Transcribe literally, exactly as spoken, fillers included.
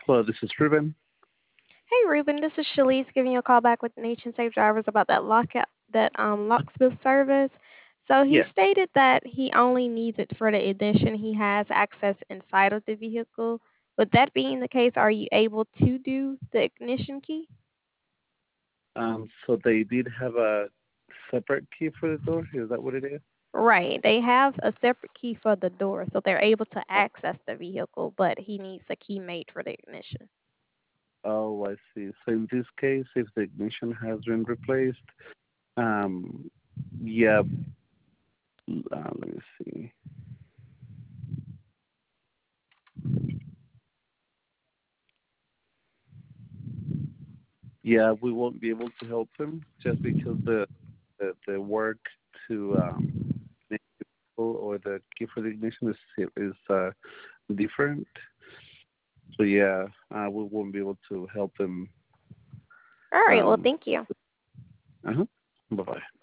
Hello, this is Ruben. Hey Ruben, this is Shalise giving you a call back with Nation Safe Drivers about that lockout, that um, locksmith service. So he Yeah. stated that he only needs it for the ignition. He has access inside of the vehicle. With that being the case, are you able to do the ignition key? Um, so they did have a separate key for the door. Is that what it is? Right. They have a separate key for the door, so they're able to access the vehicle, but he needs a key made for the ignition. Oh, I see. So in this case, if the ignition has been replaced, um, yeah. Uh, let me see. Yeah, we won't be able to help him just because the the, the work to um or the key for the ignition is is uh, different. So yeah, uh, we won't be able to help him. All right. Well, Um, thank you. uh-huh. Bye bye.